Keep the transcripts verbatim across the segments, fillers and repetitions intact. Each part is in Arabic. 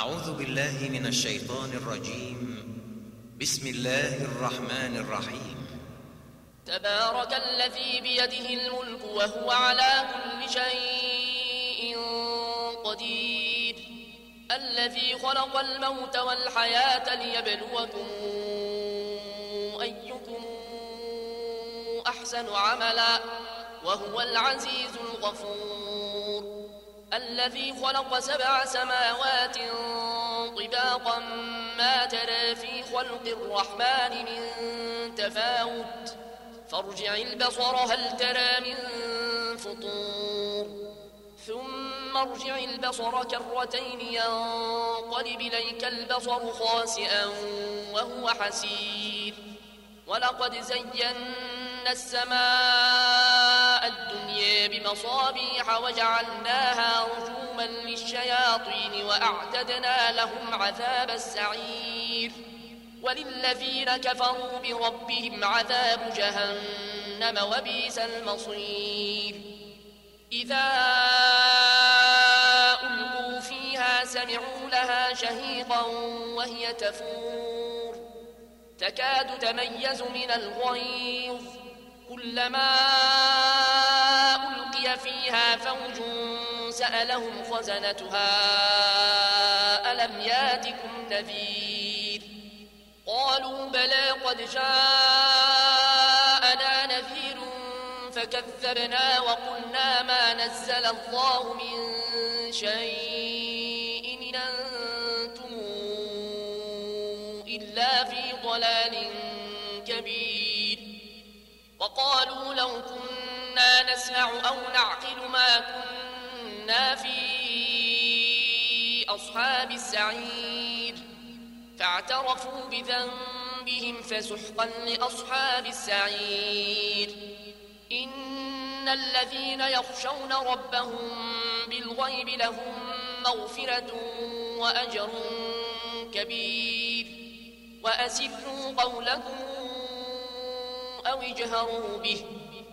أعوذ بالله من الشيطان الرجيم. بسم الله الرحمن الرحيم. تبارك الذي بيده الملك وهو على كل شيء قدير، الذي خلق الموت والحياة ليبلوكم أيكم أحسن عملا وهو العزيز الغفور، الذي خلق سبع سماوات طباقا ما ترى في خلق الرحمن من تفاوت فارجع البصر هل ترى من فطور ثم ارجع البصر كرتين ينقلب إليك البصر خاسئا وهو حسير، ولقد زينا السماء الدنيا بمصابيح وجعلناها رجوما للشياطين وأعتدنا لهم عذاب السعير، وللذين كفروا بربهم عذاب جهنم وبئس المصير. إذا ألقوا فيها سمعوا لها شهيقا وهي تفور تكاد تميز من الغيظ، كلما ألقي فيها فوج سألهم خزنتها ألم ياتكم نذير، قالوا بلى قد جاءنا نذير فكذبنا وقلنا ما نزل الله من شيء إن أنتم إلا في ضلال كبير، وقالوا لو كنا نسمع أو نعقل ما كنا في أصحاب السعير، فاعترفوا بذنبهم فسحقا لأصحاب السعير. إن الذين يخشون ربهم بالغيب لهم مغفرة وأجر كبير، وأسروا قولكم أو اجهروا به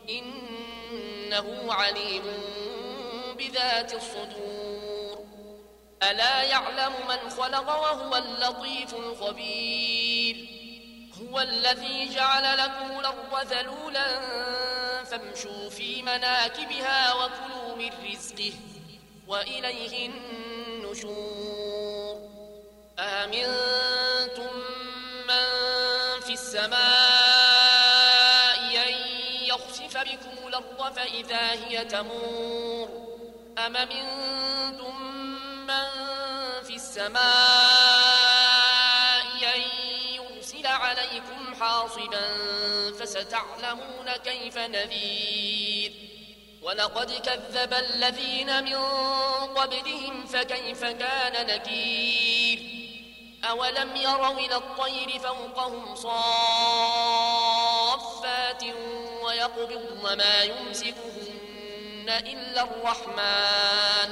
إنه عليم بذات الصدور. ألا يعلم من خلق وهو اللطيف الخبير، هو الذي جعل لكم الأرض ذلولا فامشوا في مناكبها وكلوا من رزقه وإليه النشور. آمنتم من في السماء أن يخسف بكم الأرض فإذا هي تمور، أم منتم من في السماء أن يرسل عليكم حاصبا فستعلمون كيف نذير. ولقد كذب الذين من قبلهم فكيف كان نكير. أولم يروا إلى الطير فوقهم صافات ويقبضن ما يمسكهن إلا الرحمن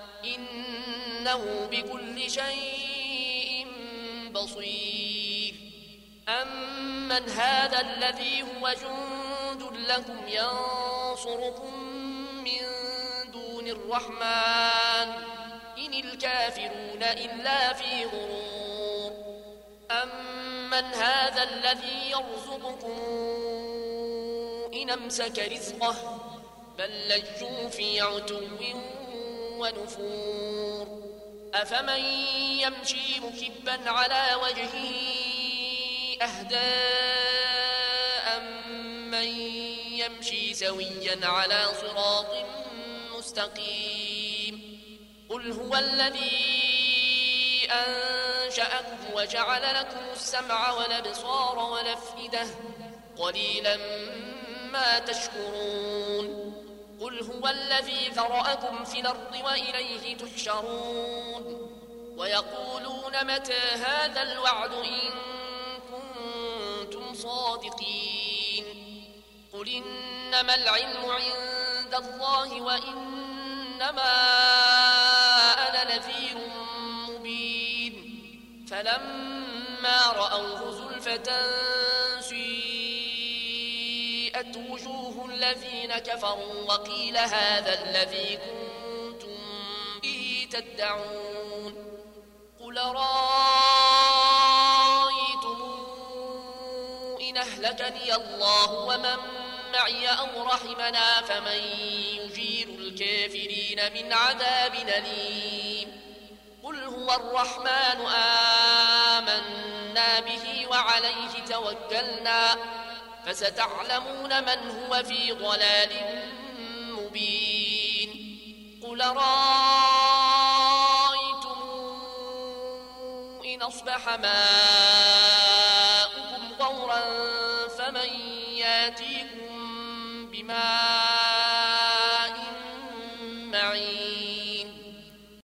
إنه بكل شيء بصير. أمن هذا الذي هو جند لكم ينصركم من دون الرحمن إن الكافرون إلا في غرور. أمن هذا الذي يرزقكم إن أمسك رزقه بل لجوا في عتو ونفور. أفمن يمشي مكبا على وجهه أهدى أمن يمشي سويا على صراط مستقيم. قل هو الذي أنشأكم وجعل لكم السمع والأبصار والأفئدة قليلا ما تشكرون. قل هو الذي ذرأكم في الأرض وإليه تحشرون. ويقولون متى هذا الوعد إن كنتم صادقين. قل إنما العلم عند الله وإنما أنا نذير مبين. فلما رأوه زلفة سيئت وجوه الذين كفروا وقيل هذا الذي كنتم به تدعون. أهلكني الله ومن معي أو رحمنا فمن يجير الكافرين من عذاب أليم قل هو الرحمن آمنا به وعليه توكلنا فستعلمون من هو في ضلال مبين قل رأيتم إن أصبح ماؤكم غورا فمن ياتيكم بماء